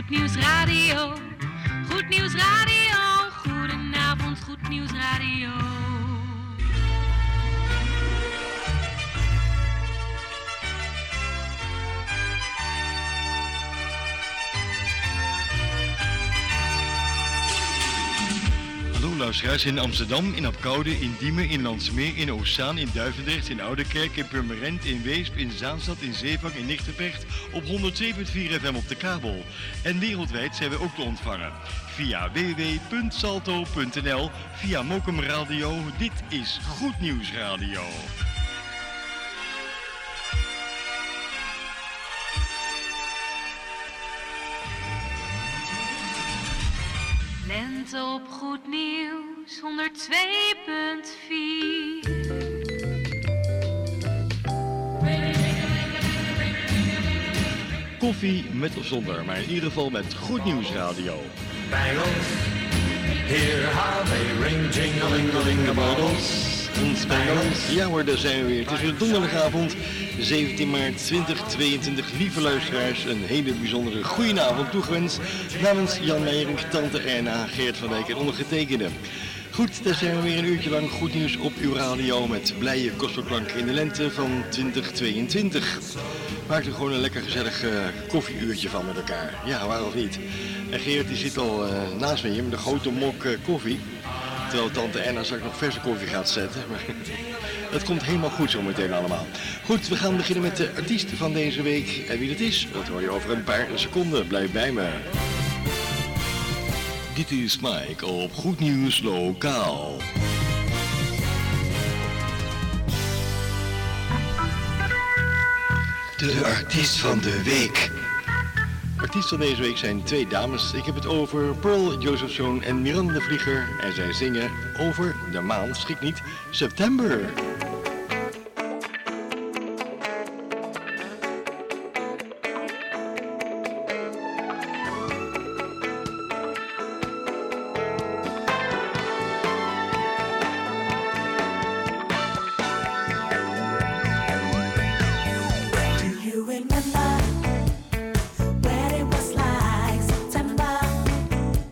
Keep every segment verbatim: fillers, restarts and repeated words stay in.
Goed Nieuws Radio. Goed Nieuws Radio. Goedenavond, Goed Nieuws Radio. Hallo luisteraars in Amsterdam, in Apkoude, in Diemen, in Landsmeer, in Oostzaan, in Duivendrecht, in Oudekerk, in Purmerend, in Weesp, in Zaanstad, in Zeevang, in Nigtevecht op honderd twee komma vier F M op de kabel. En wereldwijd zijn we ook te ontvangen via w w w punt salto punt n l, via Mokum Radio. Dit is Goed Nieuws Radio. Lente op Goed Nieuws, honderd twee komma vier. Koffie met of zonder, maar in ieder geval met Goed Nieuws Radio. Bangles, hear how they ring, jingle-ling-a-ling-a-bangles. Ja hoor, daar zijn we weer. Het is weer donderdagavond, zeventien maart tweeduizend tweeëntwintig. Lieve luisteraars, een hele bijzondere goedenavond toegewenst namens Jan Meijering, Tante Erna, Geert van Dijk en ondergetekende. Goed, daar zijn we weer een uurtje lang goed nieuws op uw radio met blije gospelklanken in de lente van twintig tweeëntwintig. Maak er gewoon een lekker gezellig uh, koffieuurtje van met elkaar. Ja, waarom niet? En Geert die zit al uh, naast me hier met een grote mok uh, koffie. Terwijl Tante Erna straks nog verse koffie gaat zetten. Maar dat komt helemaal goed zo meteen allemaal. Goed, we gaan beginnen met de artiest van deze week. En wie dat is, dat hoor je over een paar seconden. Blijf bij me. Dit is Mike op Goed Nieuws Lokaal. De artiest van de week. Artiest van deze week zijn twee dames. Ik heb het over Pearl Josephson en Miranda de Vlieger. En zij zingen over de maand, schrik niet, september.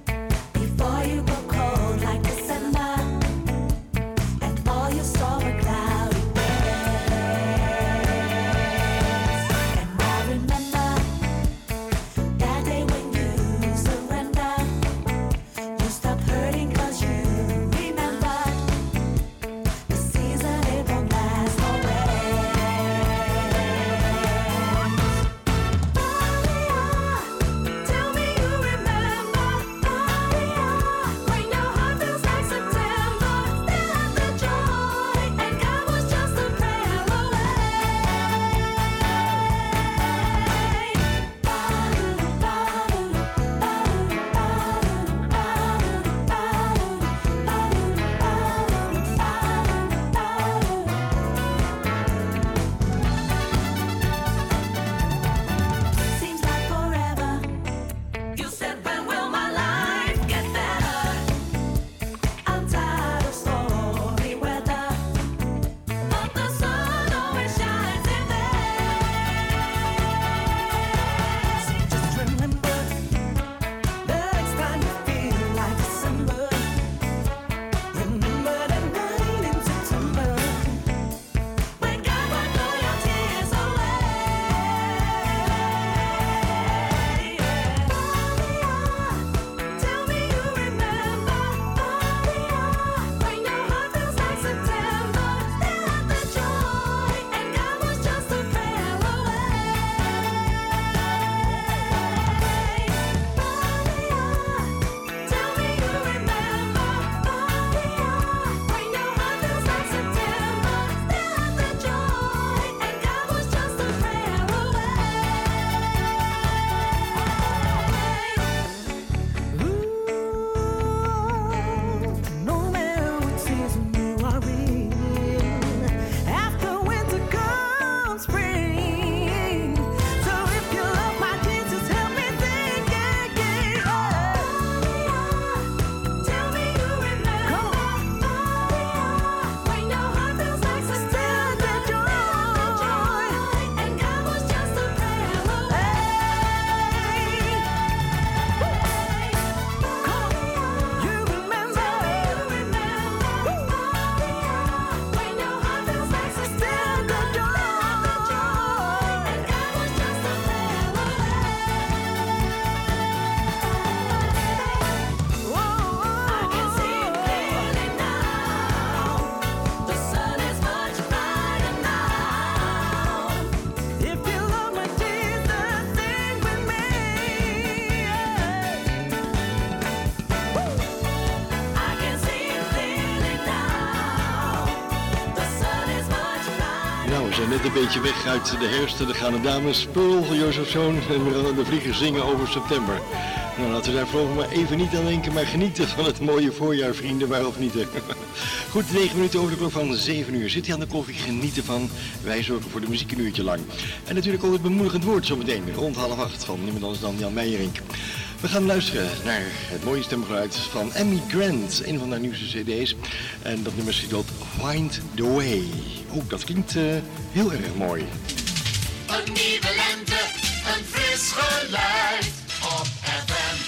Before you go cold like December, and all your summer clouds. zijn net een beetje weg uit de herfst. Daar gaan de dames Pearl, Jozefzoon en Miranda de Vlieger zingen over september. Nou, laten we daar vooral maar even niet aan denken, maar genieten van het mooie voorjaar, vrienden, waarop niet. Goed, negen minuten over de klok van zeven uur. Zit je aan de koffie, genieten van. Wij zorgen voor de muziek een uurtje lang. En natuurlijk ook het bemoedigend woord zometeen, rond half acht, van niemand anders dan Jan Meijerink. We gaan luisteren naar het mooie stemgeluid van Amy Grant, een van haar nieuwste cd's. En dat nummer is dat Find the Way. Oh, dat klinkt uh, heel erg mooi. Een nieuwe lente, een fris geluid op F M.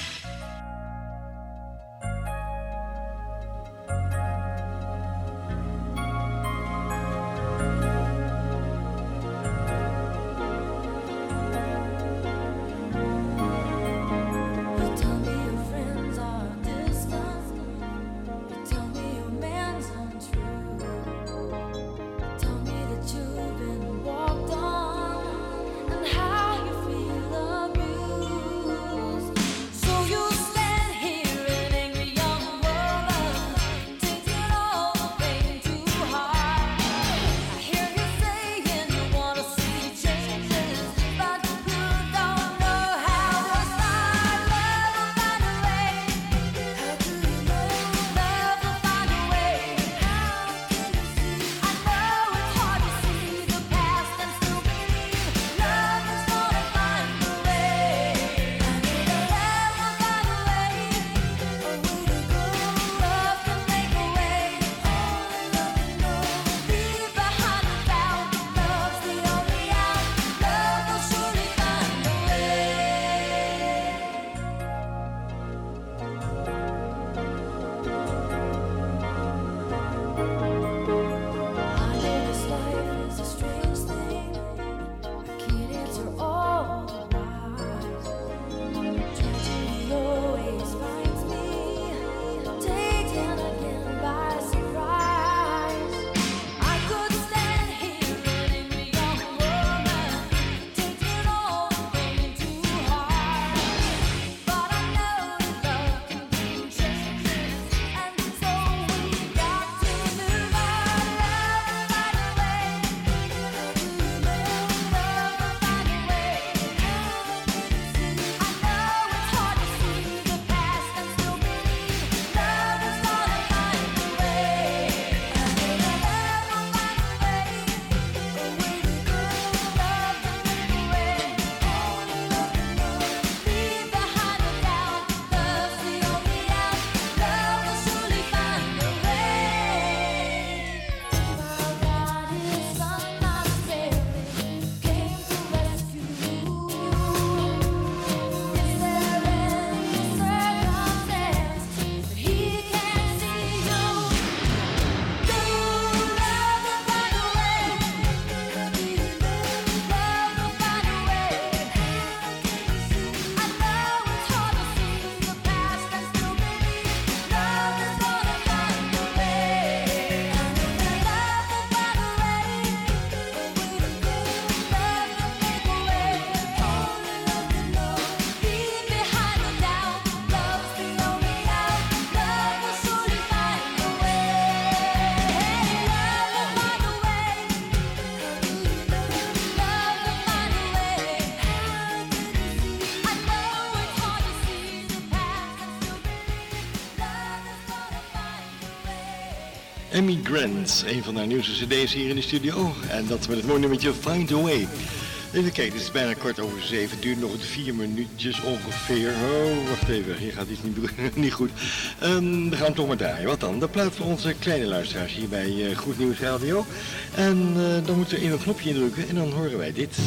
Amy Grant, een van haar nieuwste cd's hier in de studio. En dat met het mooie nummertje Find a Way. Even kijken, het is bijna kwart over zeven. Het duurt nog vier minuutjes ongeveer. Oh, wacht even, hier gaat iets niet, niet goed. Um, we gaan hem toch maar draaien. Wat dan? De plaat voor onze kleine luisteraars hier bij uh, Goed Nieuws Radio. En uh, dan moeten we in een knopje indrukken en dan horen wij dit.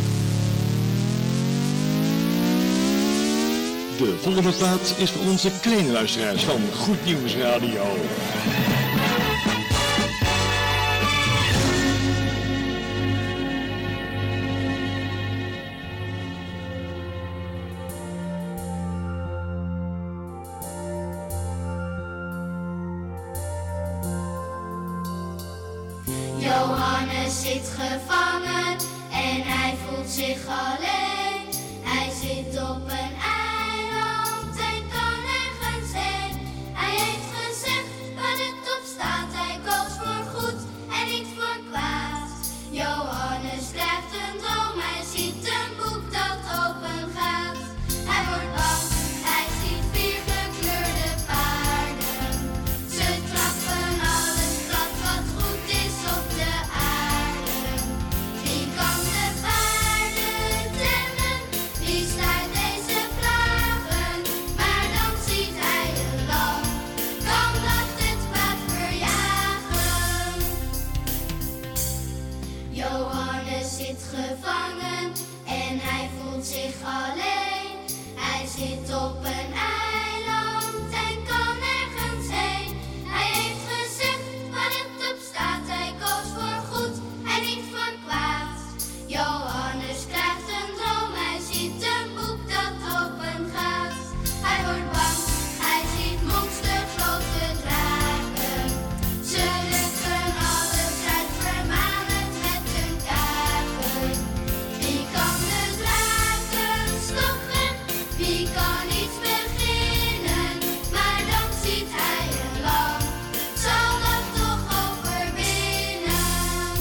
De volgende plaat is voor onze kleine luisteraars van Goed Nieuws Radio. Johannes zit gevangen en hij voelt zich alleen. Hij zit op een eiland en kan nergens heen. Hij heeft gezegd waar het op staat, hij koos voor goed en niet voor kwaad. Johannes zich alleen. Hij zit op een eiland en kan nergens heen. Hij heeft gezegd waar het op staat. Hij koos voor goed en niet voor kwaad. Johannes krijgt een droom. Hij ziet een boek dat open gaat. Hij wordt bang. Hij ziet monstergrote draken. Ze lukken alles uit, vermanend met hun kaken. Wie kan de draken stoppen? Wie kan iets beginnen? Maar dan ziet hij een lam. Zal dat toch overwinnen?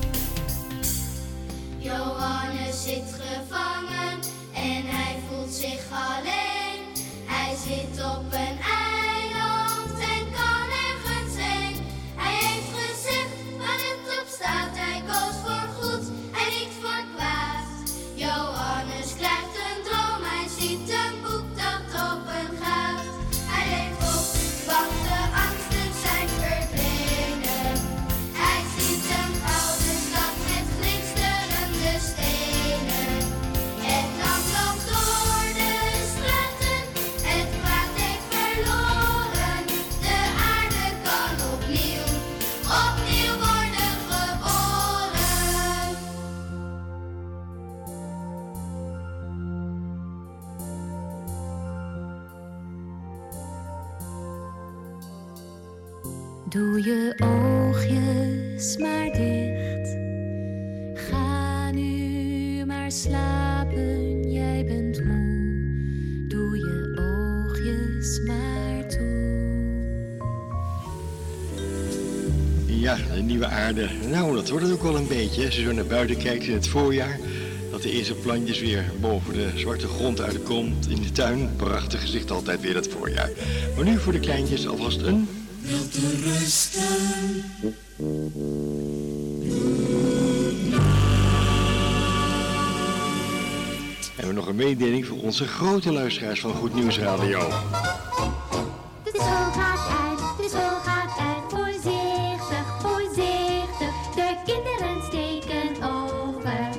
Johannes zit gevangen en hij voelt zich alleen. Hij zit op een eiland en kan nergens heen. Hij heeft gezegd waar het op staat. Hij koos voor goed en niet voor kwaad. Johannes krijgt een droom. Hij ziet een boek dat open gaat. Hij leeft op, want de angsten zijn verdwenen. Hij ziet een gouden stad met glinsterende stenen. Het land loopt door de straten, het kwaad heeft verloren. De aarde kan opnieuw, opnieuw worden geboren. Doe je oogjes maar dicht. Ga nu maar slapen, jij bent moe. Doe je oogjes maar toe. Ja, de nieuwe aarde. Nou, dat wordt het ook wel een beetje. Als je zo naar buiten kijkt in het voorjaar, dat de eerste plantjes weer boven de zwarte grond uitkomt in de tuin. Prachtig gezicht altijd weer dat voorjaar. Maar nu voor de kleintjes alvast een... En we hebben nog een mededeling voor onze grote luisteraars van Goed Nieuws Radio. De school gaat uit, de school gaat uit. Voorzichtig, voorzichtig. De kinderen steken over.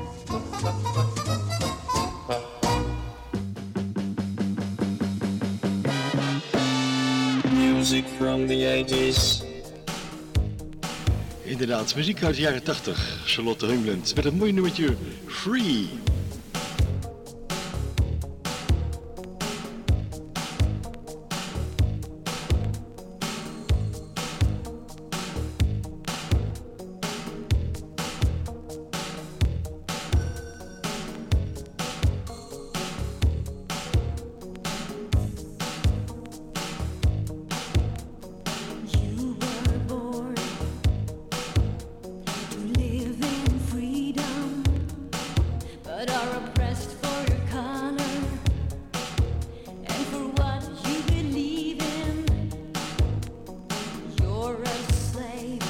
Music from the eighties. Inderdaad, muziek uit de jaren tachtig. Charlotte Hungland met een mooi nummertje Free. You were born to live in freedom, but are oppressed for your color and for what you believe in. You're a slave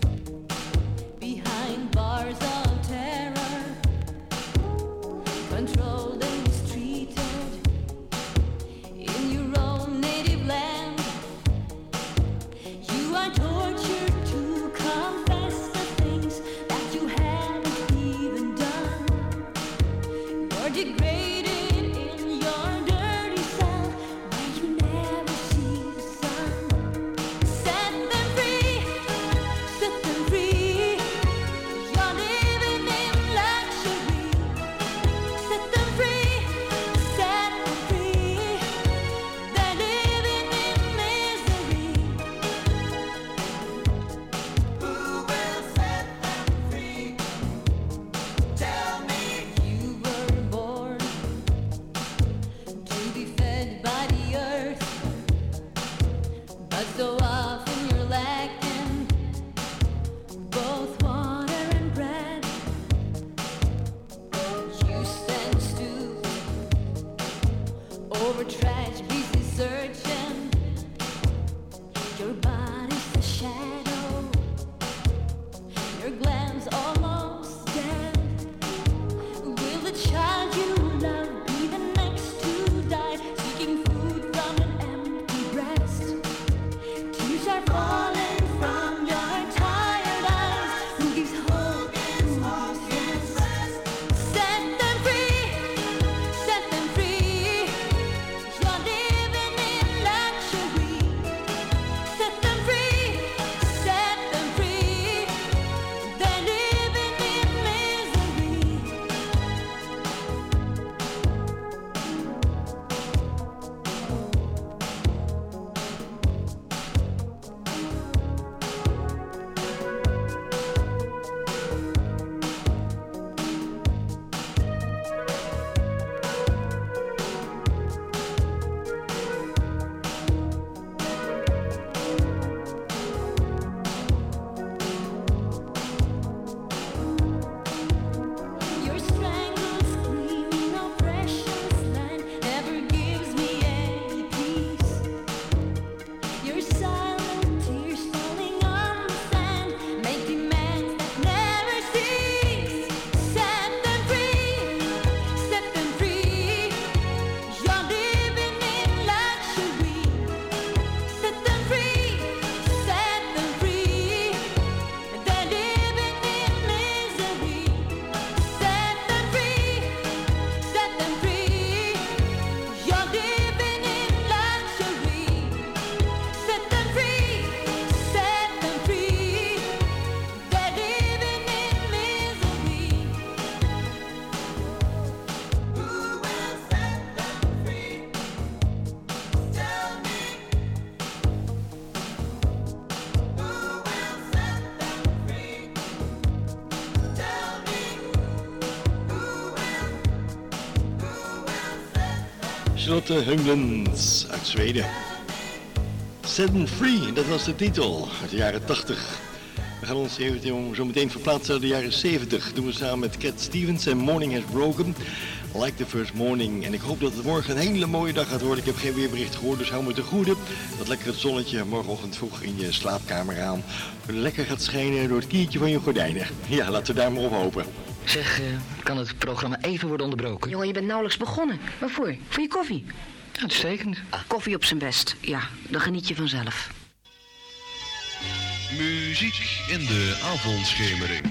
behind bars of terror, controlled and mistreated in your own native land. You are tortured to confess the things that you haven't even done. You're degraded in your dirty cell where you never see the sun. Set them free, set them free. You're living in luxury. Set them free, set them free. They're living in misery. Who will set them free? Tell me. You were born Charlotte Höglund uit Zweden. Set and Free, dat was de titel uit de jaren tachtig. We gaan ons even zo meteen verplaatsen naar de jaren zeventig. Dat doen we samen met Cat Stevens en Morning Has Broken. Like the First Morning. En ik hoop dat het morgen een hele mooie dag gaat worden. Ik heb geen weerbericht gehoord, dus hou me te goede. Dat lekker het zonnetje morgenochtend vroeg in je slaapkamer aan lekker gaat schijnen door het kiertje van je gordijnen. Ja, laten we daar maar op hopen. Zeg, uh, kan het programma even worden onderbroken? Jongen, je bent nauwelijks begonnen. Waarvoor? Voor je koffie? Uitstekend. Ah, koffie op zijn best. Ja, dan geniet je vanzelf. Muziek in de avondschemering.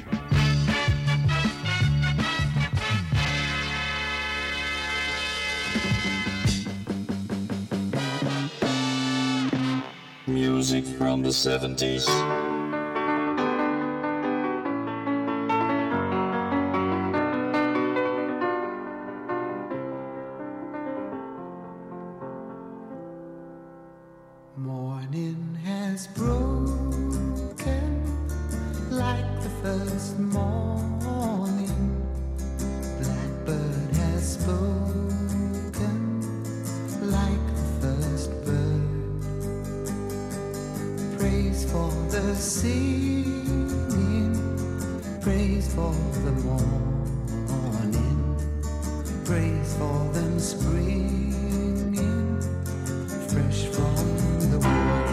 Music from the seventies. Morning has broken like the first morning. Blackbird has spoken like the first bird. Praise for the singing, praise for the morning, praise for them springing fresh from the world.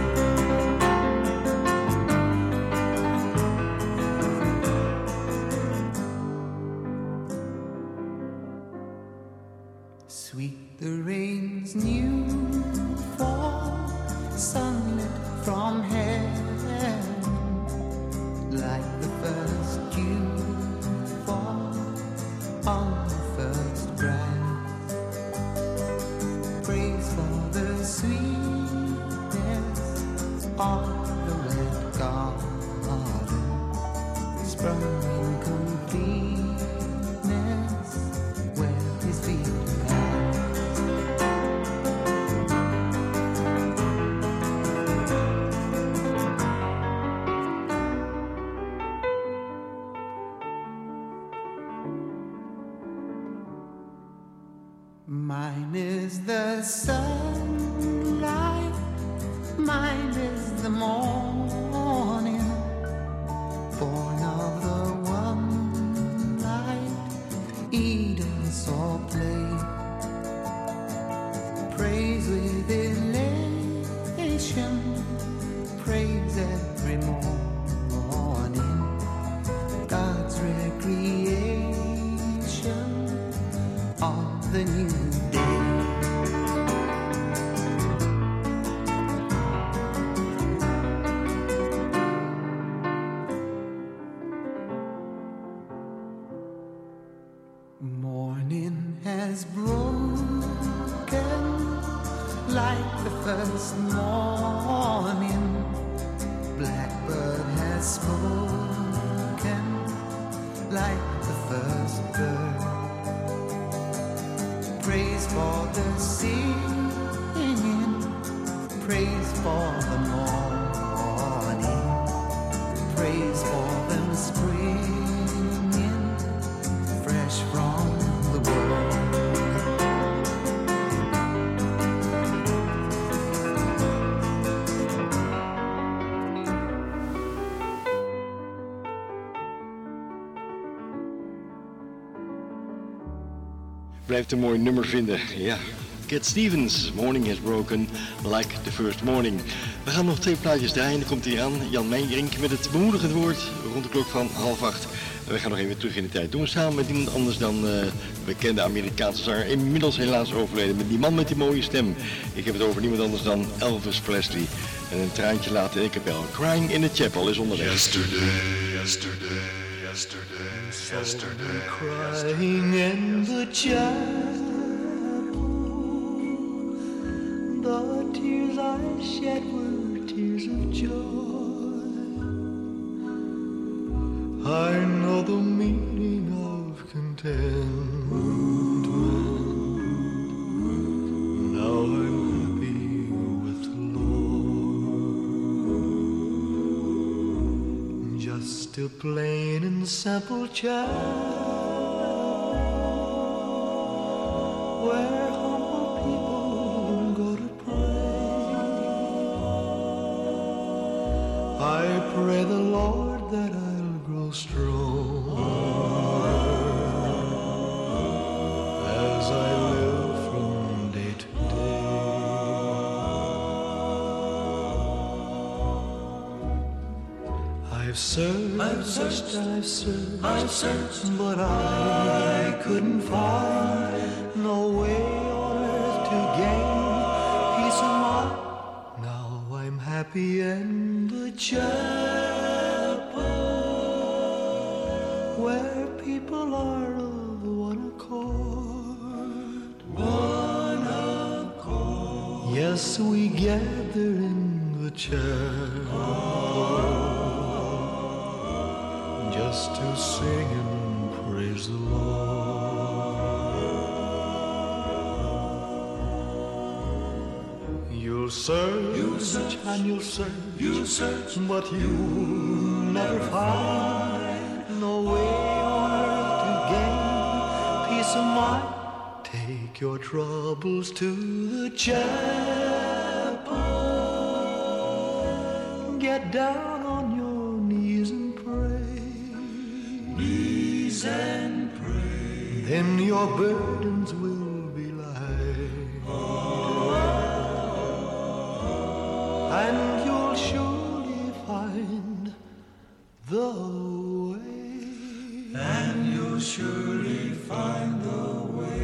Sweet the rain's new fall, sunlit from heaven, like the first dew fall on the first grass. Praise for the sweetness of the red garden, sprung in completeness where his feet mine is the sunlight, mine is the morning, born of the one light Eden saw play. Praise with elation, praise every morning, God's recreation of the new day. Morning has broken like the first morning. Blackbird has spoken like the first bird. Praise for the singing, praise for the morning, praise for them springing fresh from the world. Blijft een mooi nummer vinden, ja. Cat Stevens, Morning Has Broken, Like the First Morning. We gaan nog twee plaatjes draaien, dan komt hij aan. Jan Meijerink met het bemoedigend woord rond de klok van half acht. En we gaan nog even terug in de tijd. Doen we samen met iemand anders dan uh, bekende Amerikaanse zanger. Inmiddels helaas overleden, met die man met die mooie stem. Ik heb het over niemand anders dan Elvis Presley. En een traantje later in de kapel. Crying in the Chapel is onderweg. Yesterday, yesterday, yesterday, yesterday, Crying in the chapel, the tears I shed were tears of joy. I know the meaning of contentment. Now I'm happy with the Lord. Just a plain and simple child, where humble people that I'll grow strong as I live from day to day. I've searched, I've searched, I've searched, I've searched, but I couldn't find no way on earth to gain peace of mind. Now I'm happy in the chapel where people are of one accord. One accord. Yes, we gather in the chapel just to sing and praise the Lord. You'll search, you'll search and you'll search, you'll search, but you'll never find no way on earth to gain peace of mind. Take your troubles to the chapel. Get down on your knees and pray. Knees and pray. Then your burdens will be light. And you'll surely find the way. And you'll surely find the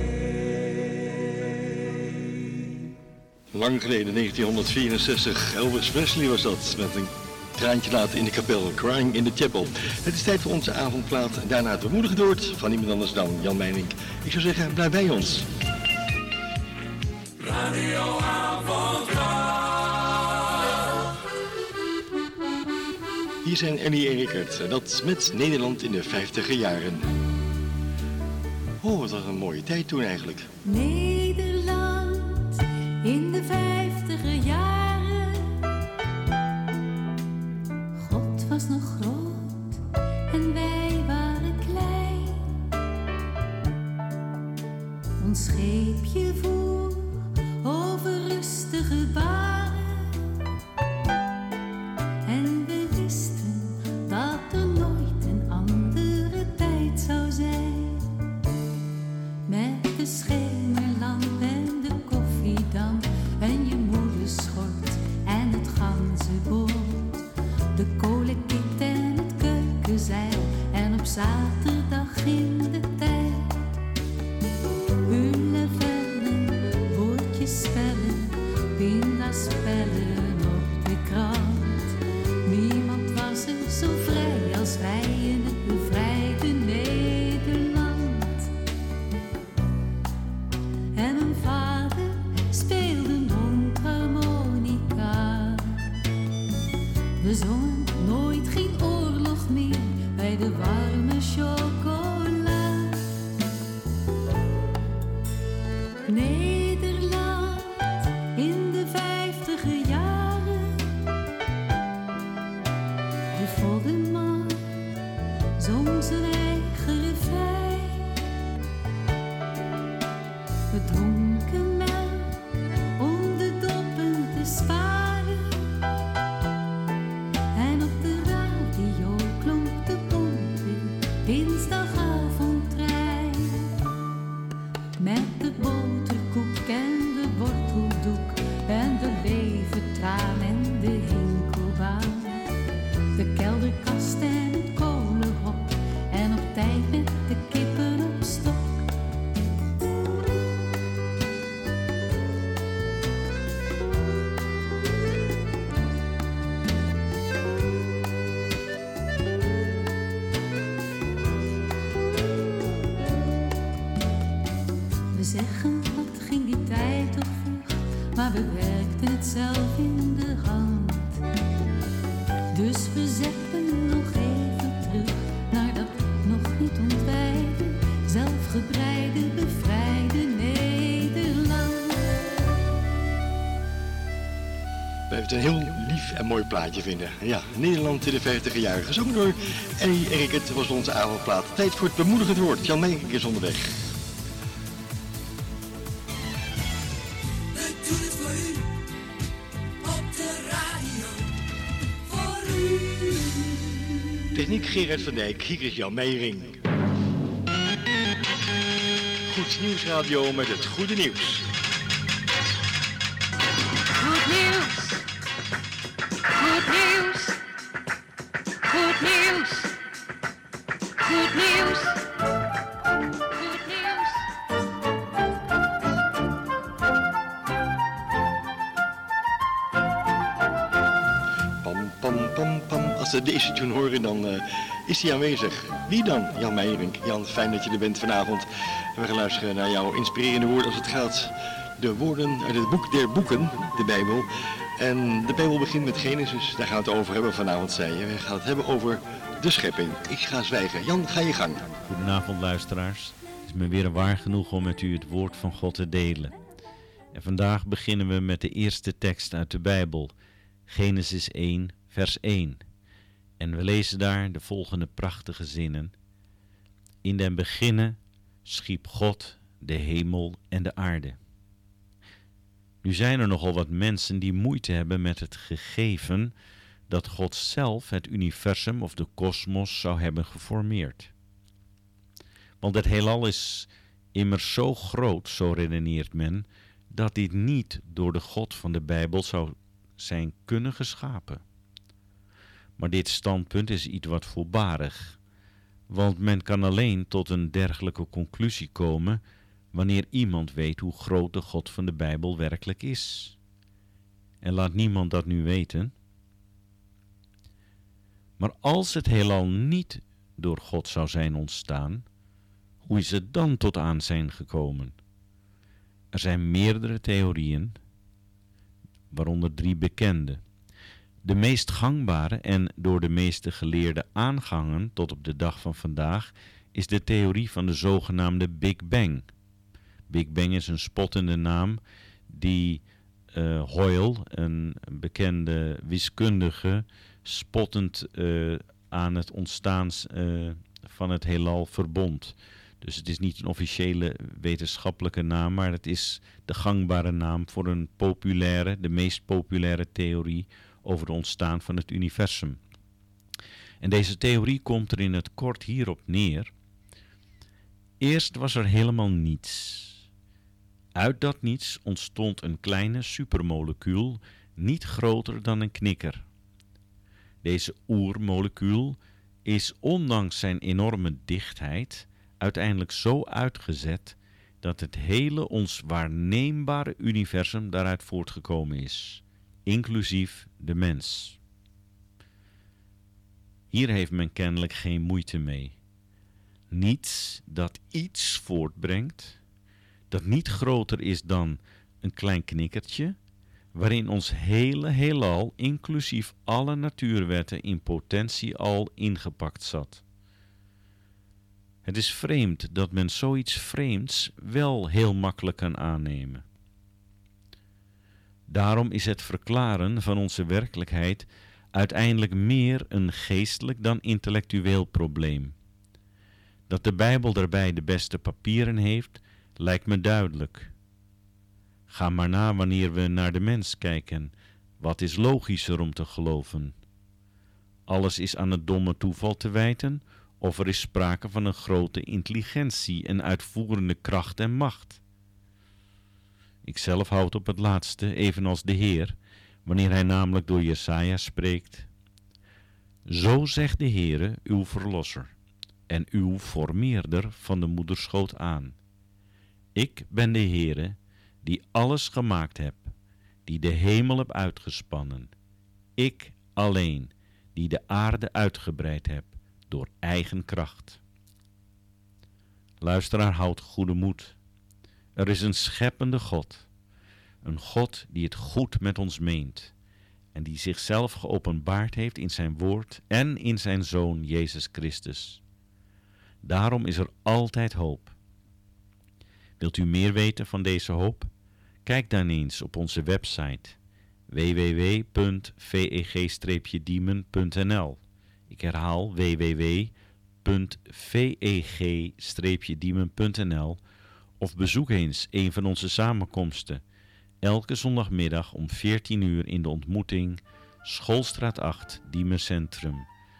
way. Lang geleden, negentien vierenzestig, Elvis Presley was dat, met een traantje laten in de kapel, Crying in the Chapel. Het is tijd voor onze avondplaat, daarna het bemoedigend woord van niemand anders dan Jan Meining. Ik zou zeggen, blijf bij ons. Radio Avondplaat. Hier zijn Ellie en Rickert, dat met Nederland in de vijftiger jaren. Oh, wat was een mooie tijd toen eigenlijk. Nederland in de vijftiger jaren. God was nog groot en wij waren klein. Ons scheepje voer over rustige baren. En we wisten dat er nooit een andere tijd zou zijn. Met de schemerlamp en de koffiedam en je moeders schort en het ganzenbord. De kolenkit en het keukenzeil en op zaterdag in de tijd. Ullevellen, woordjes spellen, pindaspellen op de krant. Niemand was er zo vrij als wij in het bevrijde Nederland. En mijn vader speelde mondharmonica. We zongen nooit geen oorlog meer bij de warme chocola. Nederland in de vijftiger jaren. De voddenman zong zijn eigen refrein. We dronken melk om de doppen te sparen. En op de radio klonk de bonte dinsdagavondtrein. Met de boterkoek en de worteldoek en de levertraan en de hinkelbaan. De kelderkast en het kolenhok en op tijd met de kippen op stok. We zeggen, wat ging die tijd toch vlug, maar we werkten het zelf in de hand. Dus we zetten nog even terug naar dat nog niet ontwijde, zelfgebreide, bevrijde Nederland. Wij hebben het een heel lief en mooi plaatje vinden. Ja, Nederland in de vijftiger jaren, gezongen door Ellie en Rickert, was onze avondplaat. Tijd voor het bemoedigend woord. Jan Meining is onderweg. Techniek Gerard van Dijk, hier is Jan Meijering. Goed Nieuwsradio met het goede nieuws. Goed nieuws. Goed nieuws. Goed nieuws. Goed nieuws. Goed nieuws. Pam, pam, pam, pam. Als we deze tune horen, dan uh, is hij aanwezig. Wie dan? Jan Meijering. Jan, fijn dat je er bent vanavond. En we gaan luisteren naar jouw inspirerende woorden als het gaat. De woorden uit het boek der boeken, de Bijbel. En de Bijbel begint met Genesis. Daar gaan we het over hebben vanavond, zei je. We gaan het hebben over de schepping. Ik ga zwijgen. Jan, ga je gang. Goedenavond, luisteraars. Het is me weer waar genoeg om met u het woord van God te delen. En vandaag beginnen we met de eerste tekst uit de Bijbel. Genesis één, vers één. En we lezen daar de volgende prachtige zinnen. In den beginnen schiep God de hemel en de aarde. Nu zijn er nogal wat mensen die moeite hebben met het gegeven dat God zelf het universum of de kosmos zou hebben geformeerd. Want het heelal is immers zo groot, zo redeneert men, dat dit niet door de God van de Bijbel zou zijn kunnen geschapen. Maar dit standpunt is iets wat voorbarig, want men kan alleen tot een dergelijke conclusie komen wanneer iemand weet hoe groot de God van de Bijbel werkelijk is. En laat niemand dat nu weten. Maar als het heelal niet door God zou zijn ontstaan, hoe is het dan tot aan zijn gekomen? Er zijn meerdere theorieën, waaronder drie bekende. De meest gangbare en door de meeste geleerden aangehangen tot op de dag van vandaag is de theorie van de zogenaamde Big Bang. Big Bang is een spottende naam die uh, Hoyle, een bekende wiskundige, spottend uh, aan het ontstaan uh, van het heelal verbond. Dus het is niet een officiële wetenschappelijke naam, maar het is de gangbare naam voor een populaire, de meest populaire theorie over het ontstaan van het universum. En deze theorie komt er in het kort hierop neer. Eerst was er helemaal niets. Uit dat niets ontstond een kleine supermolecuul, niet groter dan een knikker. Deze oermolecuul is ondanks zijn enorme dichtheid uiteindelijk zo uitgezet dat het hele ons waarneembare universum daaruit voortgekomen is, inclusief de mens. Hier heeft men kennelijk geen moeite mee. Niets dat iets voortbrengt, dat niet groter is dan een klein knikkertje, waarin ons hele heelal, inclusief alle natuurwetten, in potentie al ingepakt zat. Het is vreemd dat men zoiets vreemds wel heel makkelijk kan aannemen. Daarom is het verklaren van onze werkelijkheid uiteindelijk meer een geestelijk dan intellectueel probleem. Dat de Bijbel daarbij de beste papieren heeft, lijkt me duidelijk. Ga maar na wanneer we naar de mens kijken. Wat is logischer om te geloven? Alles is aan het domme toeval te wijten, of er is sprake van een grote intelligentie en uitvoerende kracht en macht. Ikzelf houd op het laatste, evenals de Heer, wanneer hij namelijk door Jesaja spreekt. Zo zegt de Heere, uw verlosser, en uw formeerder van de moederschoot aan. Ik ben de Heere, die alles gemaakt heb, die de hemel heb uitgespannen. Ik alleen, die de aarde uitgebreid heb, door eigen kracht. Luisteraar, houd goede moed. Er is een scheppende God, een God die het goed met ons meent en die zichzelf geopenbaard heeft in zijn woord en in zijn Zoon Jezus Christus. Daarom is er altijd hoop. Wilt u meer weten van deze hoop? Kijk dan eens op onze website w w w punt v e g streepje diemen punt n l. Ik herhaal w w w punt v e g streepje diemen punt n l of bezoek eens een van onze samenkomsten elke zondagmiddag om veertien uur in de ontmoeting Schoolstraat acht, Diemen Centrum.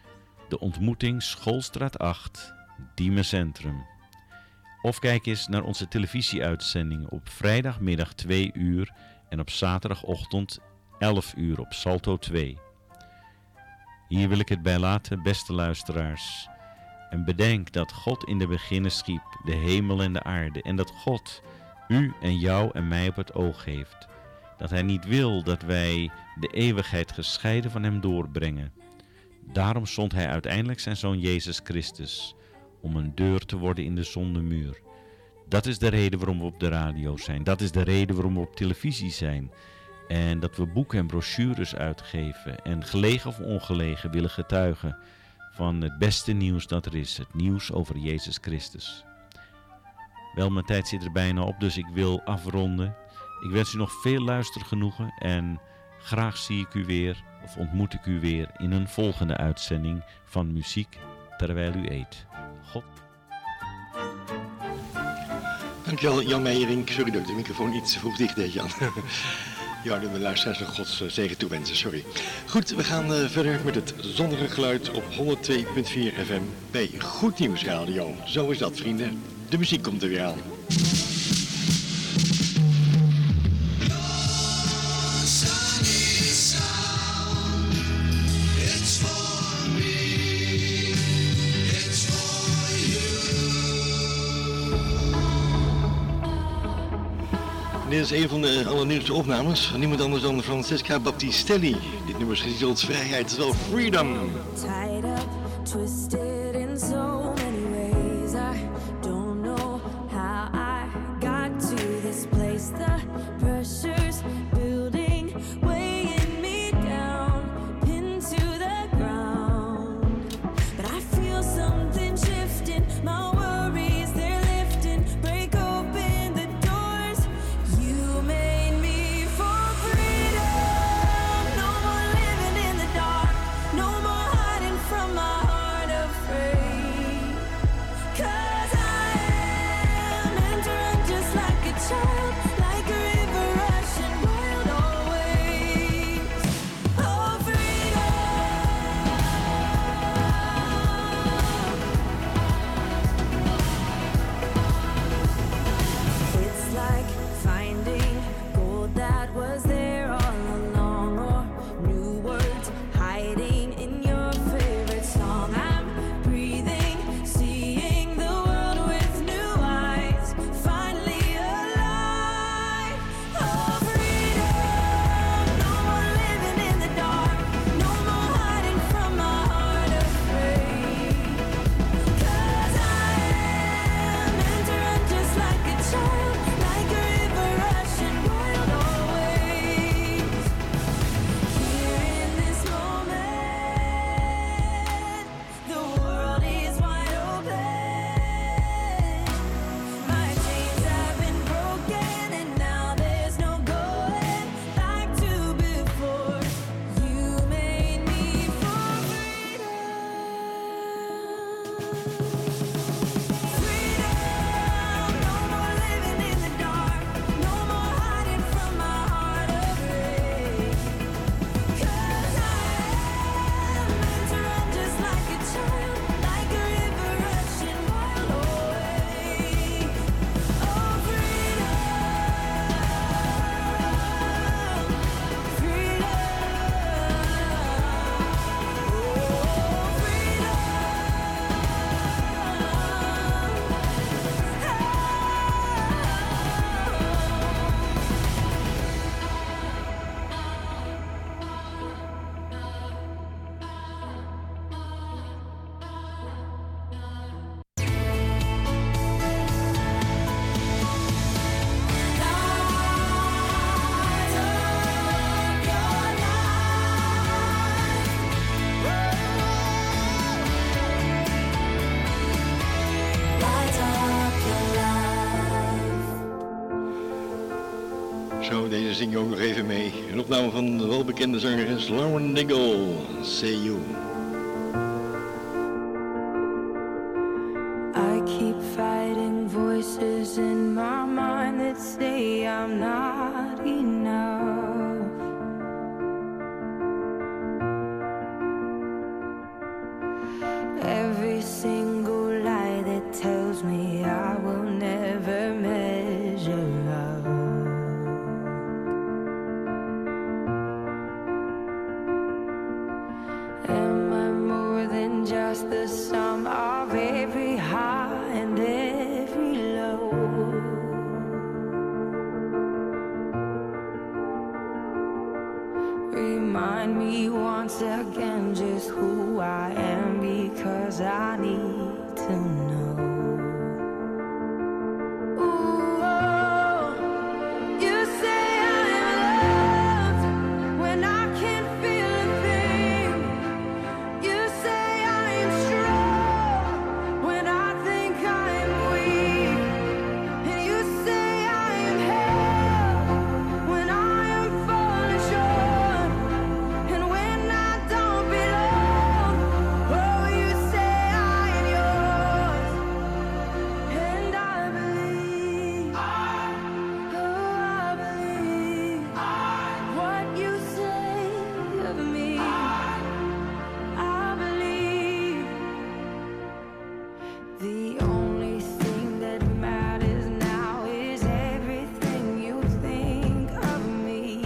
de ontmoeting Schoolstraat acht, Diemen Centrum. Of kijk eens naar onze televisieuitzendingen op vrijdagmiddag twee uur en op zaterdagochtend elf uur op Salto twee. Hier wil ik het bij laten, beste luisteraars. En bedenk dat God in de beginnen schiep de hemel en de aarde en dat God u en jou en mij op het oog heeft. Dat hij niet wil dat wij de eeuwigheid gescheiden van hem doorbrengen. Daarom zond hij uiteindelijk zijn zoon Jezus Christus om een deur te worden in de zondemuur. Dat is de reden waarom we op de radio zijn. Dat is de reden waarom we op televisie zijn. En dat we boeken en brochures uitgeven en gelegen of ongelegen willen getuigen van het beste nieuws dat er is. Het nieuws over Jezus Christus. Wel, mijn tijd zit er bijna op, dus ik wil afronden. Ik wens u nog veel luistergenoegen en graag zie ik u weer of ontmoet ik u weer in een volgende uitzending van Muziek Terwijl U Eet. God. Dankjewel Jan Meijering. Sorry dat ik de microfoon iets te vroeg dicht deed, Jan. Ja, de luisteraars van Gods uh, zegen toewensen, sorry. Goed, we gaan uh, verder met het zonnige geluid op honderd twee komma vier F M bij Goed Nieuws Radio. Zo is dat, vrienden. De muziek komt er weer aan. Dit is een van de allernieuwste opnames van niemand anders dan Francesca Battistelli. Dit nummer is getiteld Vrijheid, terwijl Freedom. Tied up, twisted in so many ways. I don't know how I got to this place. The pressure's building, weighing me down into the ground. But I feel something shifting, my worries they're lifting. Break open the doors. You made me for freedom. No more living in the dark. No more hiding from my heart afraid. 'Cause I am meant to run just like a child, like a river rushing wild always. Oh, freedom. It's like finding gold that was there all along, or new words hiding in your favorite song. I'm breathing, seeing the world with new eyes, finally alive. Oh, freedom. No more living in the dark, no more hiding from my heart afraid. 'Cause I am meant to run just like a child, like a river rushing wild always. Here in this moment, the world is wide open. My chains have been broken and now there's no going back to before. You made me for freedom. Freedom, no more living in the dark, no more hiding from my heart afraid. 'Cause I am meant to run just like a child, like a river rushing wild always. Oh, freedom, freedom, oh, freedom. Light up your life. Zo, deze zing je ook nog even mee. Een opname van de welbekende zangeres Lauren Daigle, Say You. I keep fighting voices in my mind that say I'm not enough. remind me once again just who I am, because I need to know. Ooh, oh, you say I'm loved when I can't feel a thing. You say I'm strong when I think I'm weak. And you say I am held when I am falling short. And when I don't belong, oh, you say I am yours. And I believe, oh, I believe what you say of me. I believe the only thing that matters now is everything you think of me.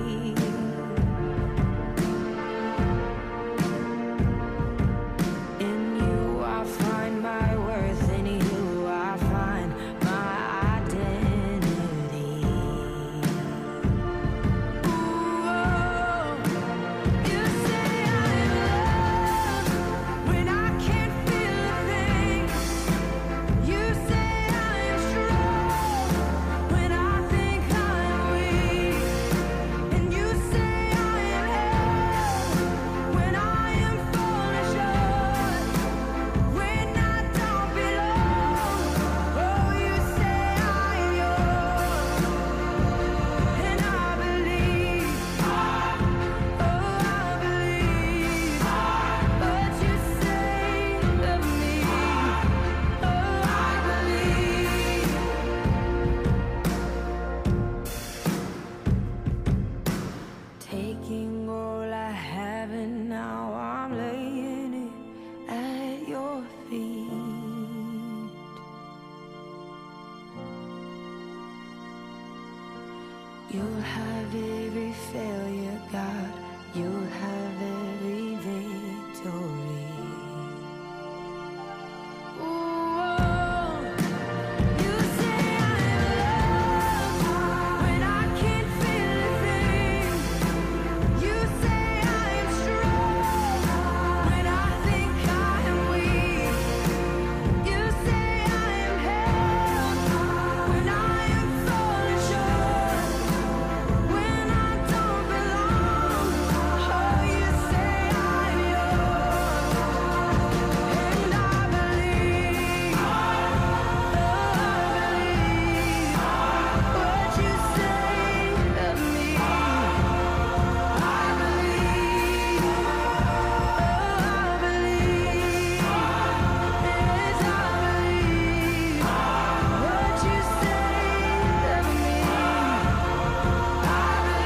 In you I find my worth, in you I find my identity. Ooh, oh, you say I'm loved when I can't feel a thing. You say I'm strong when I think I'm weak. And you say I am held when I am falling short. When I don't belong, oh, you say I am yours. And I believe, oh, I believe what you say of me. Oh, I believe. Taking all I have and now I'm laying it at your feet. You'll have every failure, God. You'll have every victory. Ooh, you say I'm loved when I can't feel a thing. You say I'm strong when I think I am weak. You say I am held when I am falling short. When I don't belong, oh, you say I'm yours. And I believe, oh, I believe what you say of me. I believe, oh, I believe, yes, I believe what you say of me. I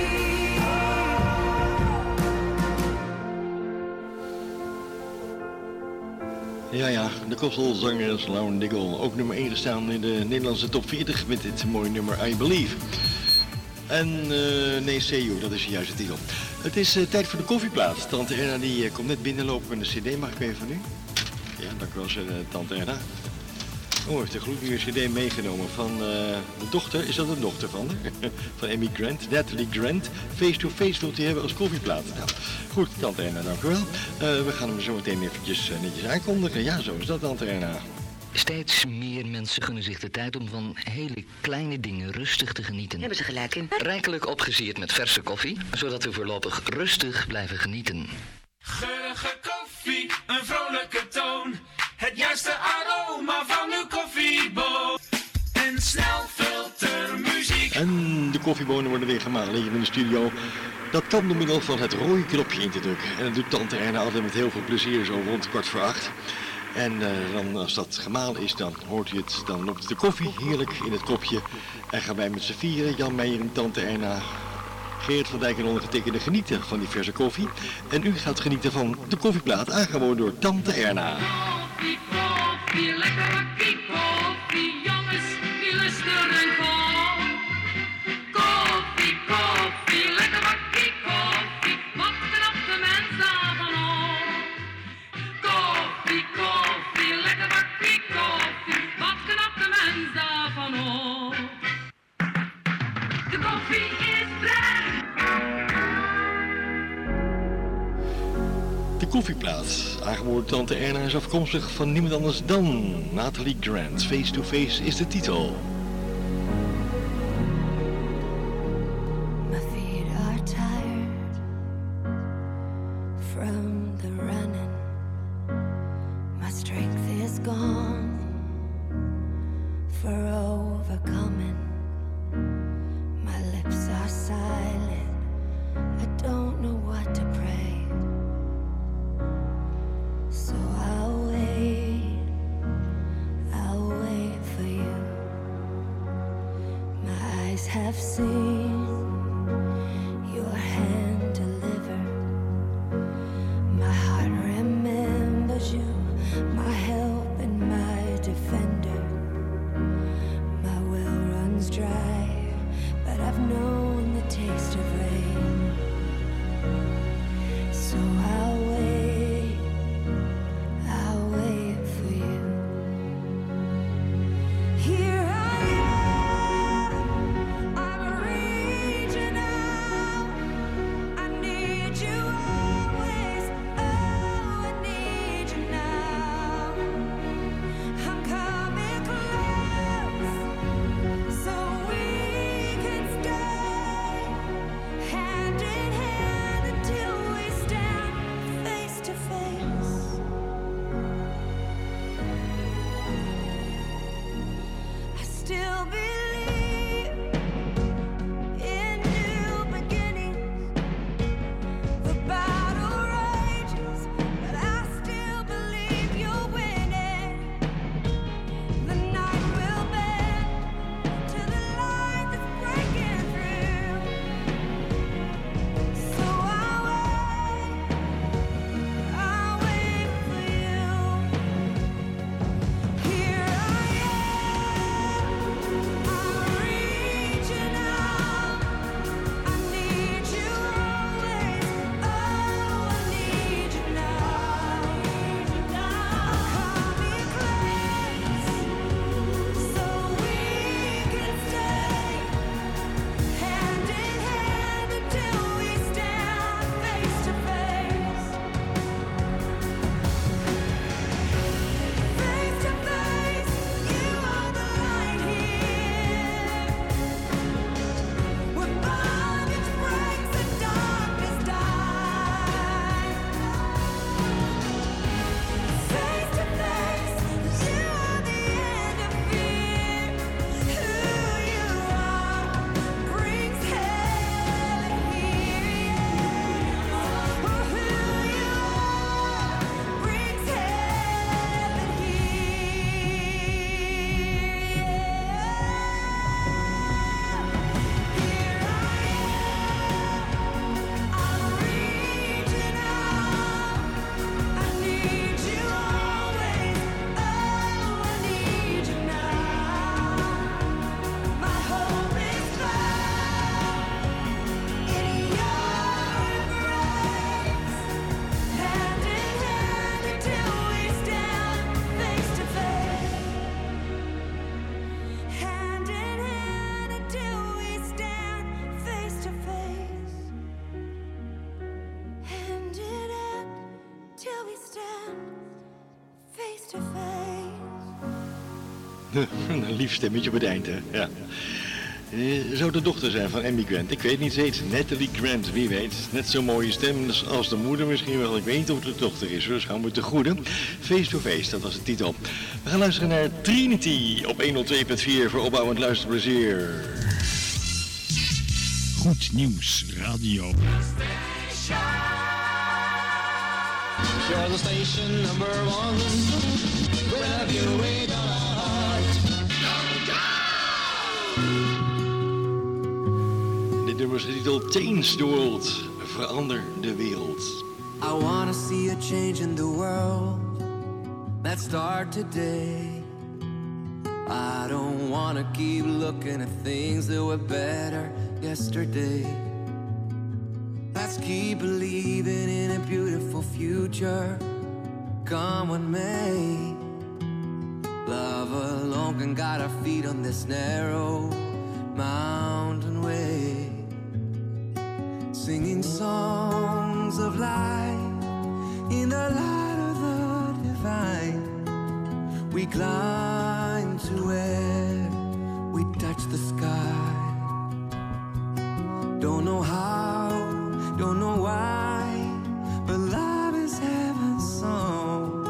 Ja, ja, de kostelzanger Lauren Daigle. Ook nummer één gestaan in de Nederlandse top veertig met dit mooie nummer I Believe. En uh, nee, C U, dat is de juiste titel. Het is uh, tijd voor de koffieplaat. Tante Erna die uh, komt net binnenlopen met een cd. Mag ik even van u? Ja, dank u wel, uh, Tante Erna. Oh, heeft de gloednieuwe cd meegenomen van uh, de dochter. Is dat een dochter van haar? Van Amy Grant, Natalie Grant. Face to Face wilt u hebben als koffieplaat. Nou, goed, Tante Erna, dank u wel. Uh, we gaan hem zo meteen eventjes uh, netjes aankondigen. Ja, zo is dat, Tante Erna. Steeds meer mensen gunnen zich de tijd om van hele kleine dingen rustig te genieten. Hebben ze gelijk in. Rijkelijk opgesierd met verse koffie, zodat we voorlopig rustig blijven genieten. Geurige koffie, een vrolijke toon. Het juiste aroma van uw koffieboon. En snel filtermuziek. En de koffiebonen worden weer gemalen hier in de studio. Dat kan door middel van het rode knopje in te drukken. En dat doet Tante Erna altijd met heel veel plezier, zo rond kwart voor acht. En uh, dan, als dat gemalen is, dan hoort u het, dan loopt de koffie heerlijk in het kopje. En gaan wij met z'n vieren, Jan Meijer en Tante Erna, Geert van Dijk en ondergetekende genieten van die verse koffie. En u gaat genieten van de koffieplaat, aangeboden door Tante Erna. Koffie, koffie, lekker bakkie koffie, jongens, die luisteren gewoon. Koffie, koffie, lekker bakkie koffie, wat knapt de mens daarvan op? Koffie, koffie, lekker bakkie koffie, wat knapt de mens daarvan op? De koffie is blij. koffieplaat. Aangeboden tante Erna is afkomstig van niemand anders dan Nathalie Grant. Face to Face is de titel. My feet are tired from the running. My strength is gone for overcoming. My lips are silent. I don't know what to pray. So I'll wait. I'll wait for you. My eyes have seen your hand deliver. My heart remembers you, my help and my defender. My well runs dry, but I've known the taste of rain. So I'll wait, I'll wait for you. Here I am, I'm reaching out. I need you always, oh I need you now. I'm coming close, so we can stay hand in hand until we stand face to face. I still believe in new beginnings. The battle rages, but I still believe you're winning. The night will bend to the light that's breaking through. So I'll wait, I'll wait for you. Here I am, I'm reaching out. I need you always, oh I need you now. I'm coming close, so we can stay hand in hand until we stand face to face. Face to face, you are the light here. When bondage breaks and darkness dies. Face to face, you are the end of fear. Who you are brings heaven here. Who you are brings heaven here. Here I am, I'm reaching out. I need you always, oh I need you now. My hope is found in your embrace. Hand in hand until we stand face to face. Hand in hand until we stand face to face. Hand in hand till we stand face to face. Een lief stemmetje op het eind, hè? Ja. Eh, zou de dochter zijn van Amy Grant? Ik weet niet, ze heet Nathalie Grant, wie weet. Net zo'n mooie stem als de moeder misschien wel. Ik weet niet of het de dochter is, dus gaan we te goede. Face to Face, dat was de titel. We gaan luisteren naar Trinity op honderdtwee punt vier voor opbouwend luisterplezier. Goed nieuws, radio. You're the station number one. Wherever you wait on our heart. Dit nummer is getiteld Change the World. Verander de wereld. I wanna see a change in the world. Let's start today. I don't wanna keep looking at things that were better yesterday. Let's keep believing in a beautiful future, come what may. Love alone can guide our feet on this narrow mountain way. Singing songs of life, In the light of the divine, we climb to where we touch the sky. Don't know how, don't know why, but love is heaven's song,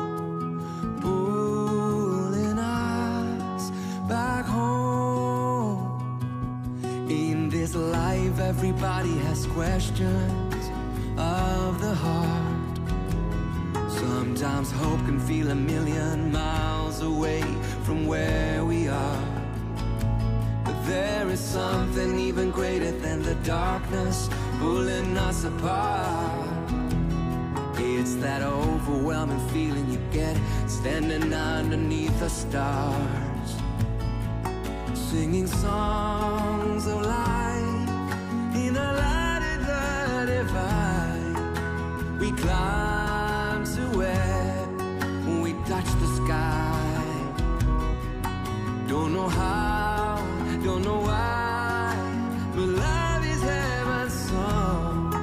pulling us back home. In this life, everybody has questions of the heart. Sometimes hope can feel a million miles away from where we are. But there is something even greater than the darkness pulling us apart. It's that overwhelming feeling you get standing underneath the stars, singing songs of life in the light of the divine. We climb to where we touch the sky. Don't know how, don't know why, but love is heaven's song,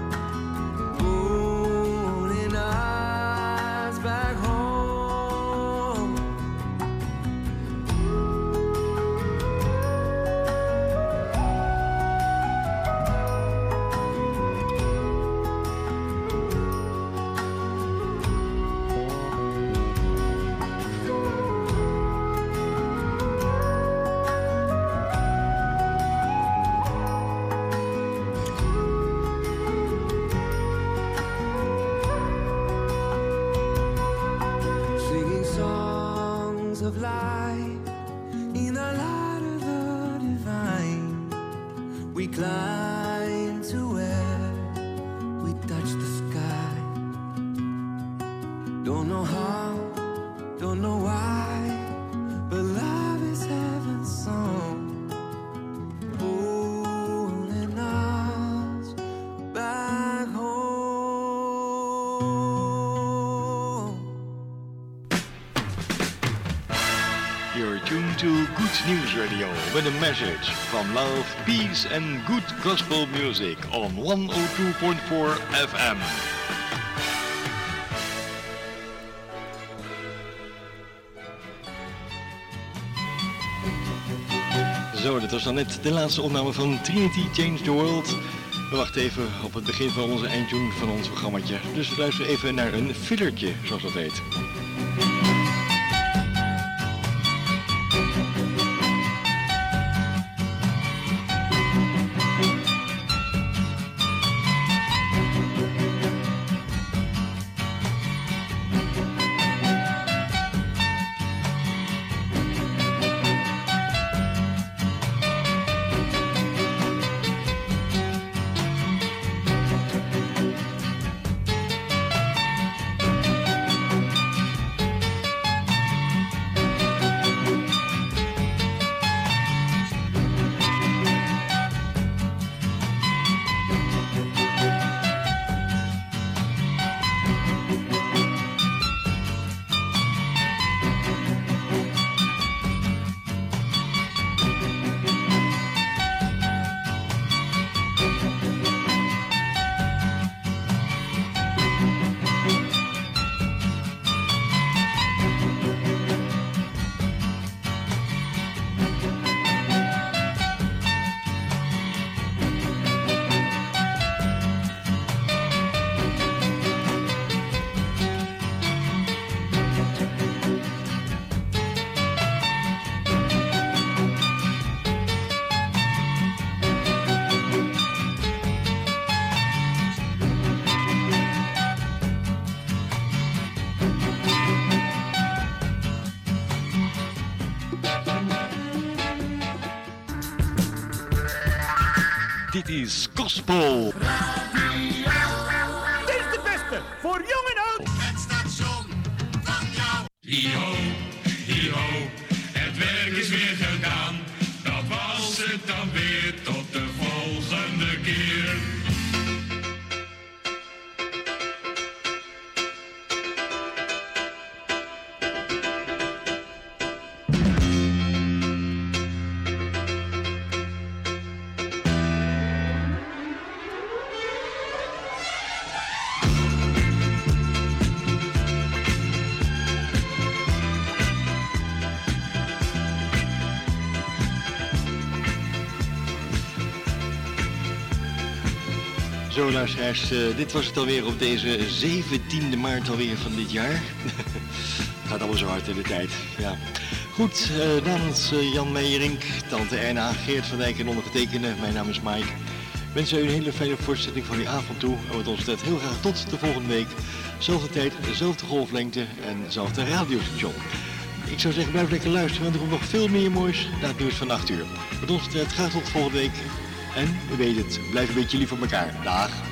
pulling us back home. Singing songs of life in the light of the divine. We climb to where we touch the sky. Don't know how, don't know why, but love is heaven's song, pulling us back home. You're tuned to Good News Radio with a message from love, peace and good gospel music on one oh two point four F M. Zo, dat was dan net de laatste opname van Trinity Change the World. We wachten even op het begin van onze eindtune van ons programmaatje. Dus we luisteren even naar een fillertje, zoals dat heet. Dit is Gospel. Dit is de beste voor jong en oud. Het station van jou. Hi-ho, hi-ho, het werk is weer gedaan. Dat was het dan weer, tot de volgende keer. Zo luisteraars, uh, dit was het alweer op deze zeventiende maart alweer van dit jaar. Gaat allemaal zo hard in de tijd, ja. Goed, uh, namens uh, Jan Meijering, tante Erna, Geert van Dijk en ondergetekende, mijn naam is Mike. Wensen u een hele fijne voortzetting van die avond toe. En met ons tijd heel graag tot de volgende week. Zelfde tijd, dezelfde golflengte en dezelfde radiostation. Ik zou zeggen, blijf lekker luisteren, want er komt nog veel meer moois na het nieuws van acht uur. Met ons tijd graag tot de volgende week. En, u weet het, blijf een beetje lief voor elkaar. Dag.